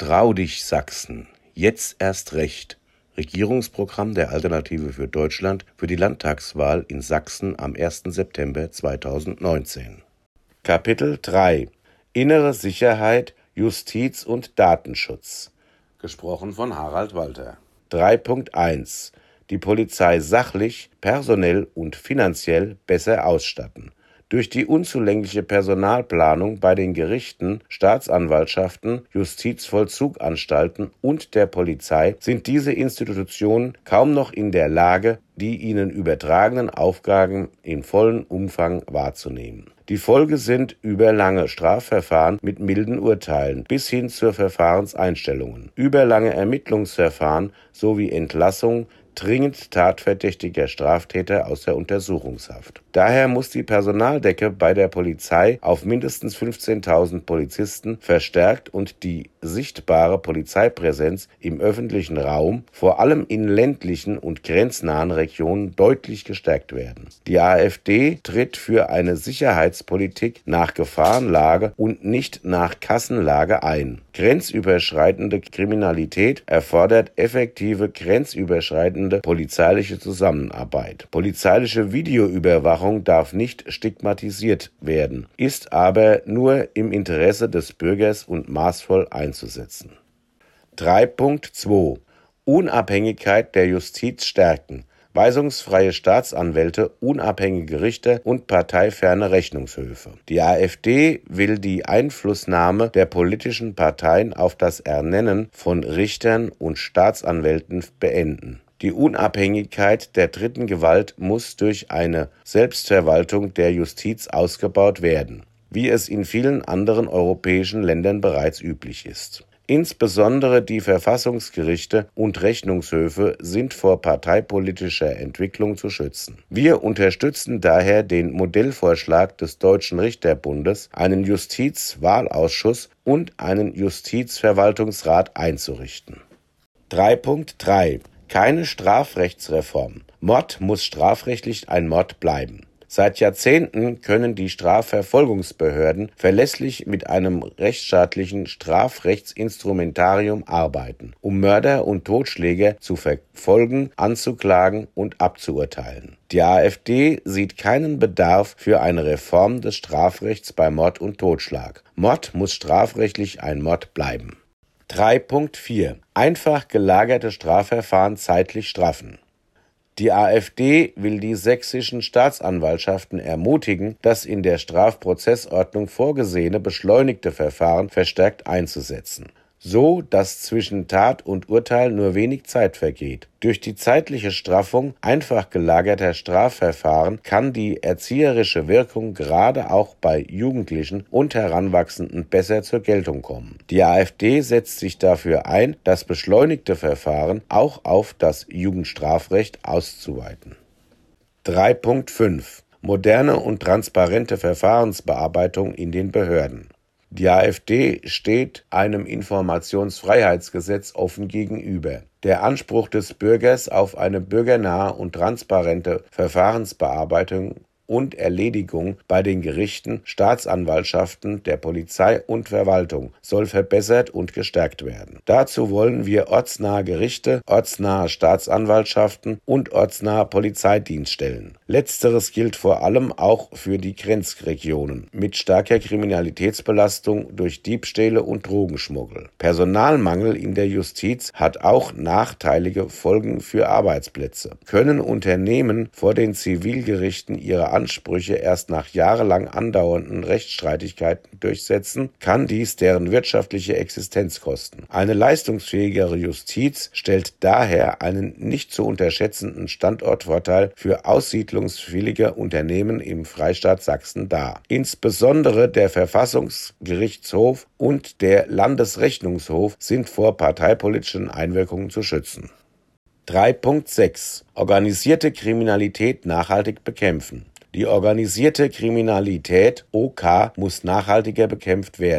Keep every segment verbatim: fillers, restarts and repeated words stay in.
Trau dich Sachsen, jetzt erst recht. Regierungsprogramm der Alternative für Deutschland für die Landtagswahl in Sachsen am ersten September zweitausendneunzehn. Kapitel drei Innere Sicherheit, Justiz und Datenschutz. Gesprochen von Harald Walter. drei Punkt eins Die Polizei sachlich, personell und finanziell besser ausstatten. Durch die unzulängliche Personalplanung bei den Gerichten, Staatsanwaltschaften, Justizvollzuganstalten und der Polizei sind diese Institutionen kaum noch in der Lage, die ihnen übertragenen Aufgaben in vollem Umfang wahrzunehmen. Die Folge sind überlange Strafverfahren mit milden Urteilen bis hin zur Verfahrenseinstellungen, überlange Ermittlungsverfahren sowie Entlassung dringend tatverdächtiger Straftäter aus der Untersuchungshaft. Daher muss die Personaldecke bei der Polizei auf mindestens fünfzehntausend Polizisten verstärkt und die sichtbare Polizeipräsenz im öffentlichen Raum, vor allem in ländlichen und grenznahen Regionen, deutlich gestärkt werden. Die AfD tritt für eine Sicherheitspolitik nach Gefahrenlage und nicht nach Kassenlage ein. Grenzüberschreitende Kriminalität erfordert effektive grenzüberschreitende polizeiliche Zusammenarbeit. Polizeiliche Videoüberwachung darf nicht stigmatisiert werden, ist aber nur im Interesse des Bürgers und maßvoll einzusetzen. drei Punkt zwei Unabhängigkeit der Justiz stärken. Weisungsfreie Staatsanwälte, unabhängige Richter und parteiferne Rechnungshöfe. Die AfD will die Einflussnahme der politischen Parteien auf das Ernennen von Richtern und Staatsanwälten beenden. Die Unabhängigkeit der dritten Gewalt muss durch eine Selbstverwaltung der Justiz ausgebaut werden, wie es in vielen anderen europäischen Ländern bereits üblich ist. Insbesondere die Verfassungsgerichte und Rechnungshöfe sind vor parteipolitischer Entwicklung zu schützen. Wir unterstützen daher den Modellvorschlag des Deutschen Richterbundes, einen Justizwahlausschuss und einen Justizverwaltungsrat einzurichten. drei Punkt drei Keine Strafrechtsreform. Mord muss strafrechtlich ein Mord bleiben. Seit Jahrzehnten können die Strafverfolgungsbehörden verlässlich mit einem rechtsstaatlichen Strafrechtsinstrumentarium arbeiten, um Mörder und Totschläger zu verfolgen, anzuklagen und abzuurteilen. Die AfD sieht keinen Bedarf für eine Reform des Strafrechts bei Mord und Totschlag. Mord muss strafrechtlich ein Mord bleiben. drei Punkt vier Einfach gelagerte Strafverfahren zeitlich straffen. Die AfD will die sächsischen Staatsanwaltschaften ermutigen, das in der Strafprozessordnung vorgesehene beschleunigte Verfahren verstärkt einzusetzen, so dass zwischen Tat und Urteil nur wenig Zeit vergeht. Durch die zeitliche Straffung einfach gelagerter Strafverfahren kann die erzieherische Wirkung gerade auch bei Jugendlichen und Heranwachsenden besser zur Geltung kommen. Die AfD setzt sich dafür ein, das beschleunigte Verfahren auch auf das Jugendstrafrecht auszuweiten. drei Punkt fünf Moderne und transparente Verfahrensbearbeitung in den Behörden. Die AfD steht einem Informationsfreiheitsgesetz offen gegenüber. Der Anspruch des Bürgers auf eine bürgernahe und transparente Verfahrensbearbeitung und Erledigung bei den Gerichten, Staatsanwaltschaften, der Polizei und Verwaltung soll verbessert und gestärkt werden. Dazu wollen wir ortsnahe Gerichte, ortsnahe Staatsanwaltschaften und ortsnahe Polizeidienststellen. Letzteres gilt vor allem auch für die Grenzregionen mit starker Kriminalitätsbelastung durch Diebstähle und Drogenschmuggel. Personalmangel in der Justiz hat auch nachteilige Folgen für Arbeitsplätze. Können Unternehmen vor den Zivilgerichten ihre Ansprüche erst nach jahrelang andauernden Rechtsstreitigkeiten durchsetzen, kann dies deren wirtschaftliche Existenz kosten. Eine leistungsfähigere Justiz stellt daher einen nicht zu unterschätzenden Standortvorteil für aussiedlungswillige Unternehmen im Freistaat Sachsen dar. Insbesondere der Verfassungsgerichtshof und der Landesrechnungshof sind vor parteipolitischen Einwirkungen zu schützen. drei Punkt sechs Organisierte Kriminalität nachhaltig bekämpfen. Die organisierte Kriminalität O K muss nachhaltiger bekämpft werden.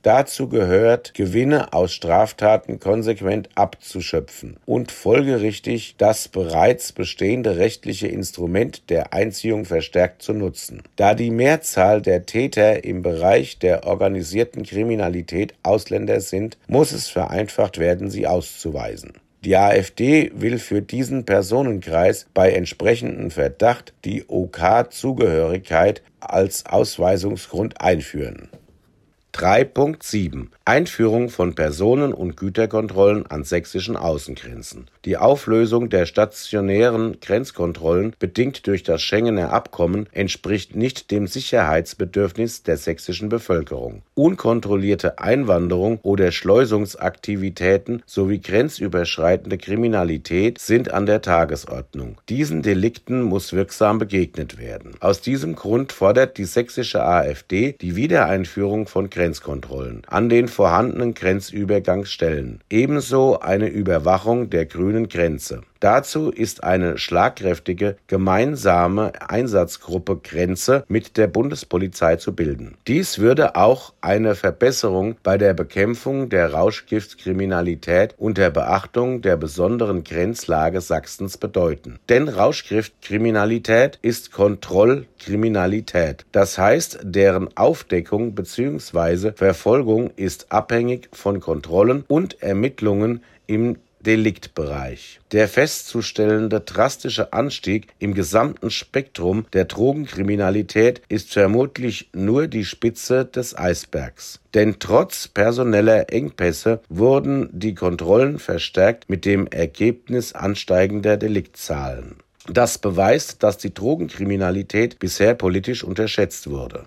Dazu gehört, Gewinne aus Straftaten konsequent abzuschöpfen und folgerichtig das bereits bestehende rechtliche Instrument der Einziehung verstärkt zu nutzen. Da die Mehrzahl der Täter im Bereich der organisierten Kriminalität Ausländer sind, muss es vereinfacht werden, sie auszuweisen. Die AfD will für diesen Personenkreis bei entsprechendem Verdacht die OK-Zugehörigkeit als Ausweisungsgrund einführen. drei Punkt sieben Einführung von Personen- und Güterkontrollen an sächsischen Außengrenzen. Die Auflösung der stationären Grenzkontrollen, bedingt durch das Schengener Abkommen, entspricht nicht dem Sicherheitsbedürfnis der sächsischen Bevölkerung. Unkontrollierte Einwanderung oder Schleusungsaktivitäten sowie grenzüberschreitende Kriminalität sind an der Tagesordnung. Diesen Delikten muss wirksam begegnet werden. Aus diesem Grund fordert die sächsische AfD die Wiedereinführung von Grenzkontrollen an den vorhandenen Grenzübergangsstellen, ebenso eine Überwachung der grünen Grenze. Dazu ist eine schlagkräftige gemeinsame Einsatzgruppe Grenze mit der Bundespolizei zu bilden. Dies würde auch eine Verbesserung bei der Bekämpfung der Rauschgiftkriminalität unter Beachtung der besonderen Grenzlage Sachsens bedeuten. Denn Rauschgiftkriminalität ist Kontrollkriminalität. Das heißt, deren Aufdeckung bzw. Verfolgung ist abhängig von Kontrollen und Ermittlungen im Deliktbereich. Der festzustellende drastische Anstieg im gesamten Spektrum der Drogenkriminalität ist vermutlich nur die Spitze des Eisbergs. Denn trotz personeller Engpässe wurden die Kontrollen verstärkt mit dem Ergebnis ansteigender Deliktzahlen. Das beweist, dass die Drogenkriminalität bisher politisch unterschätzt wurde.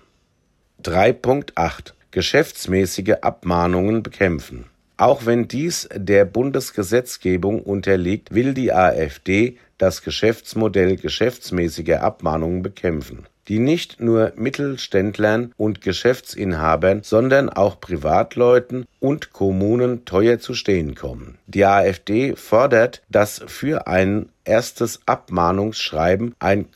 drei Punkt acht Geschäftsmäßige Abmahnungen bekämpfen. Auch wenn dies der Bundesgesetzgebung unterliegt, will die AfD das Geschäftsmodell geschäftsmäßiger Abmahnungen bekämpfen, die nicht nur Mittelständlern und Geschäftsinhabern, sondern auch Privatleuten und Kommunen teuer zu stehen kommen. Die AfD fordert, dass für ein erstes Abmahnungsschreiben ein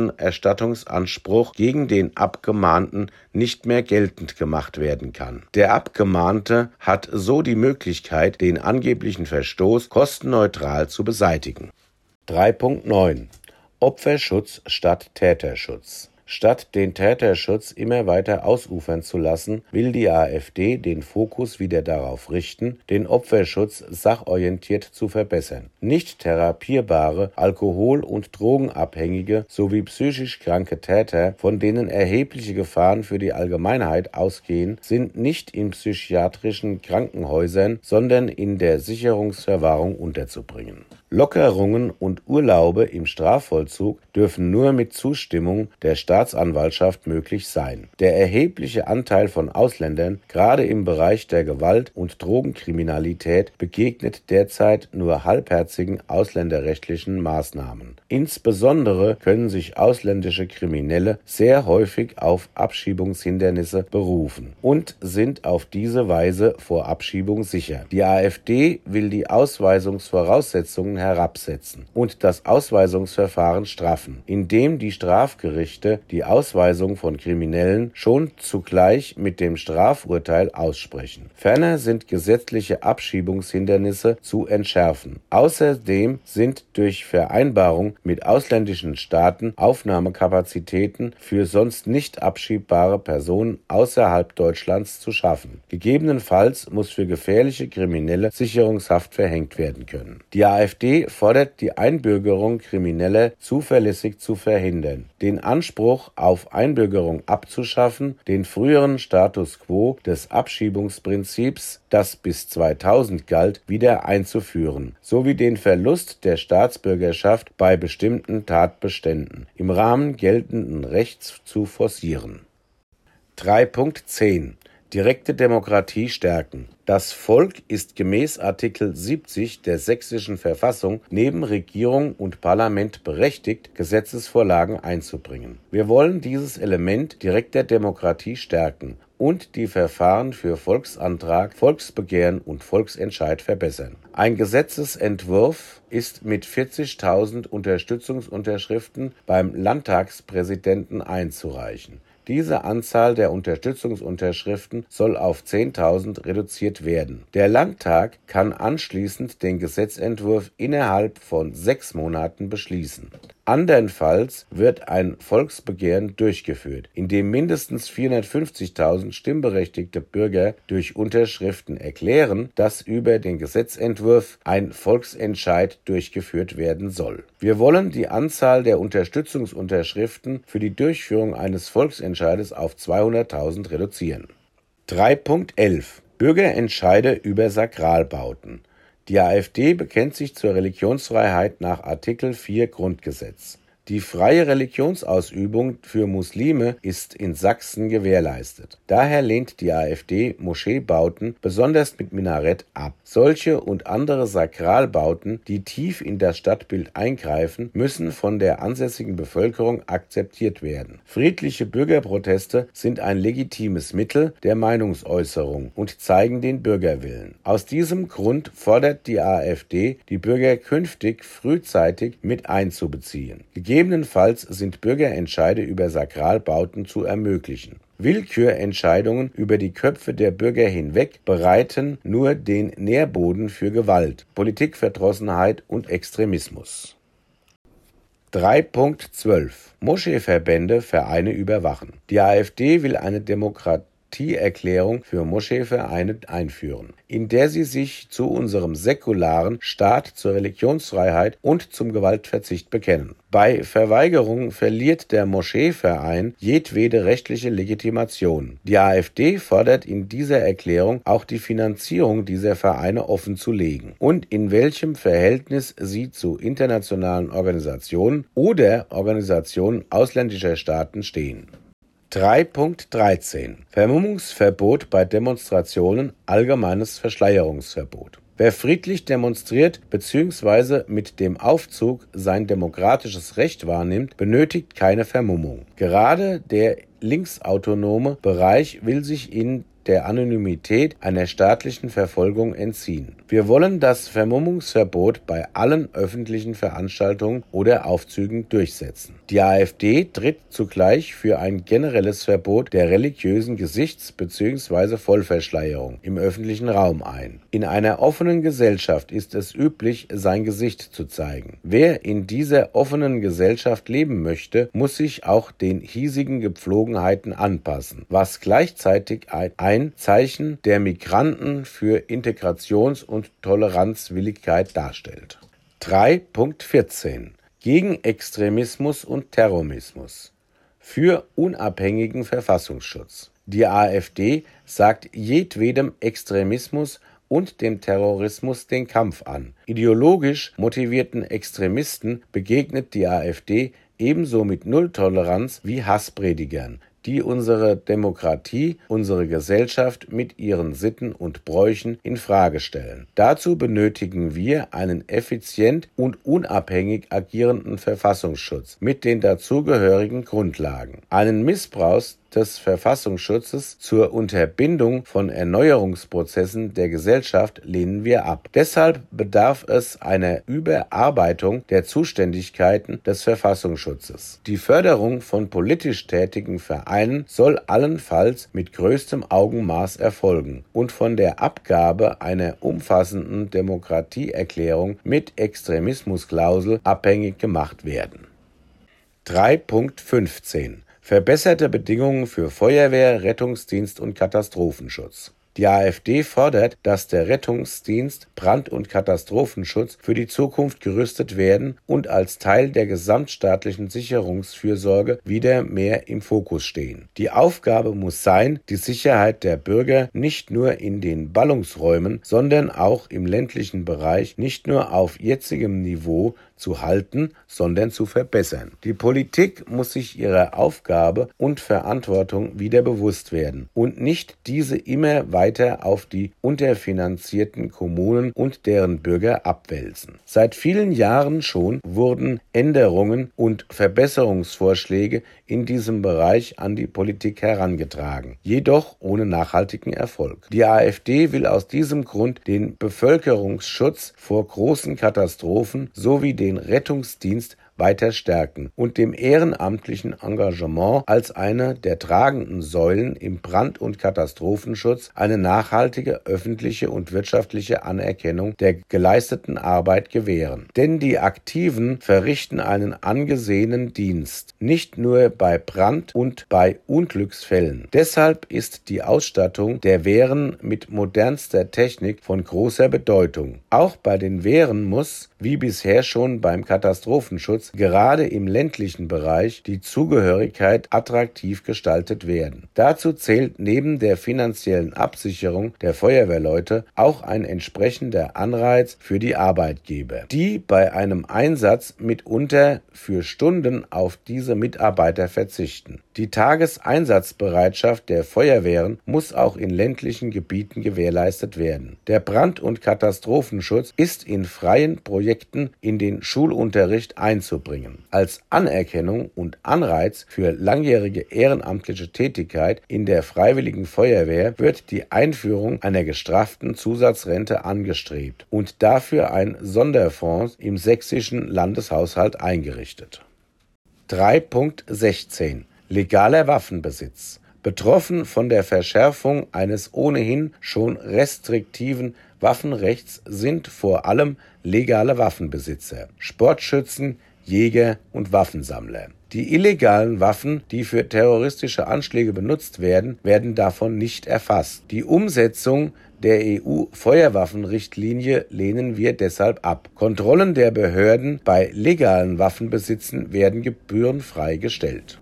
Kostenerstattungsanspruch gegen den Abgemahnten nicht mehr geltend gemacht werden kann. Der Abgemahnte hat so die Möglichkeit, den angeblichen Verstoß kostenneutral zu beseitigen. drei Punkt neun Opferschutz statt Täterschutz. Statt den Täterschutz immer weiter ausufern zu lassen, will die AfD den Fokus wieder darauf richten, den Opferschutz sachorientiert zu verbessern. Nicht therapierbare Alkohol- und Drogenabhängige sowie psychisch kranke Täter, von denen erhebliche Gefahren für die Allgemeinheit ausgehen, sind nicht in psychiatrischen Krankenhäusern, sondern in der Sicherungsverwahrung unterzubringen. Lockerungen und Urlaube im Strafvollzug dürfen nur mit Zustimmung der Staatsanwaltschaft möglich sein. Der erhebliche Anteil von Ausländern, gerade im Bereich der Gewalt- und Drogenkriminalität, begegnet derzeit nur halbherzigen ausländerrechtlichen Maßnahmen. Insbesondere können sich ausländische Kriminelle sehr häufig auf Abschiebungshindernisse berufen und sind auf diese Weise vor Abschiebung sicher. Die AfD will die Ausweisungsvoraussetzungen herabsetzen und das Ausweisungsverfahren straffen, indem die Strafgerichte die Ausweisung von Kriminellen schon zugleich mit dem Strafurteil aussprechen. Ferner sind gesetzliche Abschiebungshindernisse zu entschärfen. Außerdem sind durch Vereinbarung mit ausländischen Staaten Aufnahmekapazitäten für sonst nicht abschiebbare Personen außerhalb Deutschlands zu schaffen. Gegebenenfalls muss für gefährliche Kriminelle Sicherungshaft verhängt werden können. Die AfD fordert die Einbürgerung Krimineller zuverlässig zu verhindern, den Anspruch auf Einbürgerung abzuschaffen, den früheren Status quo des Abschiebungsprinzips, das bis zweitausend galt, wieder einzuführen, sowie den Verlust der Staatsbürgerschaft bei bestimmten Tatbeständen im Rahmen geltenden Rechts zu forcieren. drei Punkt zehn Direkte Demokratie stärken. Das Volk ist gemäß Artikel siebzig der sächsischen Verfassung neben Regierung und Parlament berechtigt, Gesetzesvorlagen einzubringen. Wir wollen dieses Element direkter Demokratie stärken und die Verfahren für Volksantrag, Volksbegehren und Volksentscheid verbessern. Ein Gesetzesentwurf ist mit vierzigtausend Unterstützungsunterschriften beim Landtagspräsidenten einzureichen. Diese Anzahl der Unterstützungsunterschriften soll auf zehntausend reduziert werden. Der Landtag kann anschließend den Gesetzentwurf innerhalb von sechs Monaten beschließen. Andernfalls wird ein Volksbegehren durchgeführt, in dem mindestens vierhundertfünfzigtausend stimmberechtigte Bürger durch Unterschriften erklären, dass über den Gesetzentwurf ein Volksentscheid durchgeführt werden soll. Wir wollen die Anzahl der Unterstützungsunterschriften für die Durchführung eines Volksentscheides auf zweihunderttausend reduzieren. drei Punkt elf Bürgerentscheide über Sakralbauten. Die AfD bekennt sich zur Religionsfreiheit nach Artikel vier Grundgesetz. Die freie Religionsausübung für Muslime ist in Sachsen gewährleistet. Daher lehnt die AfD Moscheebauten, besonders mit Minarett, ab. Solche und andere Sakralbauten, die tief in das Stadtbild eingreifen, müssen von der ansässigen Bevölkerung akzeptiert werden. Friedliche Bürgerproteste sind ein legitimes Mittel der Meinungsäußerung und zeigen den Bürgerwillen. Aus diesem Grund fordert die AfD, die Bürger künftig frühzeitig mit einzubeziehen. Gegebenenfalls sind Bürgerentscheide über Sakralbauten zu ermöglichen. Willkürentscheidungen über die Köpfe der Bürger hinweg bereiten nur den Nährboden für Gewalt, Politikverdrossenheit und Extremismus. drei Punkt zwölf Moscheeverbände Vereine überwachen. Die AfD will eine Demokratieerklärung für Moscheevereine einführen, in der sie sich zu unserem säkularen Staat, zur Religionsfreiheit und zum Gewaltverzicht bekennen. Bei Verweigerung verliert der Moscheeverein jedwede rechtliche Legitimation. Die AfD fordert in dieser Erklärung auch die Finanzierung dieser Vereine offenzulegen und in welchem Verhältnis sie zu internationalen Organisationen oder Organisationen ausländischer Staaten stehen. drei Punkt dreizehn Vermummungsverbot bei Demonstrationen, allgemeines Verschleierungsverbot. Wer friedlich demonstriert bzw. mit dem Aufzug sein demokratisches Recht wahrnimmt, benötigt keine Vermummung. Gerade der linksautonome Bereich will sich in der Anonymität einer staatlichen Verfolgung entziehen. Wir wollen das Vermummungsverbot bei allen öffentlichen Veranstaltungen oder Aufzügen durchsetzen. Die AfD tritt zugleich für ein generelles Verbot der religiösen Gesichts- bzw. Vollverschleierung im öffentlichen Raum ein. In einer offenen Gesellschaft ist es üblich, sein Gesicht zu zeigen. Wer in dieser offenen Gesellschaft leben möchte, muss sich auch den hiesigen Gepflogenheiten anpassen, was gleichzeitig ein ein Zeichen der Migranten für Integrations- und Toleranzwilligkeit darstellt. drei Punkt vierzehn Gegen Extremismus und Terrorismus. Für unabhängigen Verfassungsschutz. Die AfD sagt jedwedem Extremismus und dem Terrorismus den Kampf an. Ideologisch motivierten Extremisten begegnet die AfD ebenso mit Nulltoleranz wie Hasspredigern, die unsere Demokratie, unsere Gesellschaft mit ihren Sitten und Bräuchen in Frage stellen. Dazu benötigen wir einen effizient und unabhängig agierenden Verfassungsschutz mit den dazugehörigen Grundlagen. Einen Missbrauch des Verfassungsschutzes zur Unterbindung von Erneuerungsprozessen der Gesellschaft lehnen wir ab. Deshalb bedarf es einer Überarbeitung der Zuständigkeiten des Verfassungsschutzes. Die Förderung von politisch tätigen Vereinen soll allenfalls mit größtem Augenmaß erfolgen und von der Abgabe einer umfassenden Demokratieerklärung mit Extremismusklausel abhängig gemacht werden. drei Punkt fünfzehn Verbesserte Bedingungen für Feuerwehr, Rettungsdienst und Katastrophenschutz. Die AfD fordert, dass der Rettungsdienst, Brand- und Katastrophenschutz für die Zukunft gerüstet werden und als Teil der gesamtstaatlichen Sicherungsfürsorge wieder mehr im Fokus stehen. Die Aufgabe muss sein, die Sicherheit der Bürger nicht nur in den Ballungsräumen, sondern auch im ländlichen Bereich nicht nur auf jetzigem Niveau zu halten, sondern zu verbessern. Die Politik muss sich ihrer Aufgabe und Verantwortung wieder bewusst werden und nicht diese immer weiter auf die unterfinanzierten Kommunen und deren Bürger abwälzen. Seit vielen Jahren schon wurden Änderungen und Verbesserungsvorschläge in diesem Bereich an die Politik herangetragen, jedoch ohne nachhaltigen Erfolg. Die AfD will aus diesem Grund den Bevölkerungsschutz vor großen Katastrophen sowie den Rettungsdienst weiter stärken und dem ehrenamtlichen Engagement als eine der tragenden Säulen im Brand- und Katastrophenschutz eine nachhaltige öffentliche und wirtschaftliche Anerkennung der geleisteten Arbeit gewähren. Denn die Aktiven verrichten einen angesehenen Dienst, nicht nur bei Brand- und bei Unglücksfällen. Deshalb ist die Ausstattung der Wehren mit modernster Technik von großer Bedeutung. Auch bei den Wehren muss, wie bisher schon beim Katastrophenschutz, gerade im ländlichen Bereich die Zugehörigkeit attraktiv gestaltet werden. Dazu zählt neben der finanziellen Absicherung der Feuerwehrleute auch ein entsprechender Anreiz für die Arbeitgeber, die bei einem Einsatz mitunter für Stunden auf diese Mitarbeiter verzichten. Die Tageseinsatzbereitschaft der Feuerwehren muss auch in ländlichen Gebieten gewährleistet werden. Der Brand- und Katastrophenschutz ist in freien Projekten in den Schulunterricht einzubringen. Als Anerkennung und Anreiz für langjährige ehrenamtliche Tätigkeit in der Freiwilligen Feuerwehr wird die Einführung einer gestrafften Zusatzrente angestrebt und dafür ein Sonderfonds im sächsischen Landeshaushalt eingerichtet. drei Punkt sechzehn Legaler Waffenbesitz. Betroffen von der Verschärfung eines ohnehin schon restriktiven Waffenrechts sind vor allem legale Waffenbesitzer, Sportschützen, Jäger und Waffensammler. Die illegalen Waffen, die für terroristische Anschläge benutzt werden, werden davon nicht erfasst. Die Umsetzung der E U-Feuerwaffenrichtlinie lehnen wir deshalb ab. Kontrollen der Behörden bei legalen Waffenbesitzen werden gebührenfrei gestellt.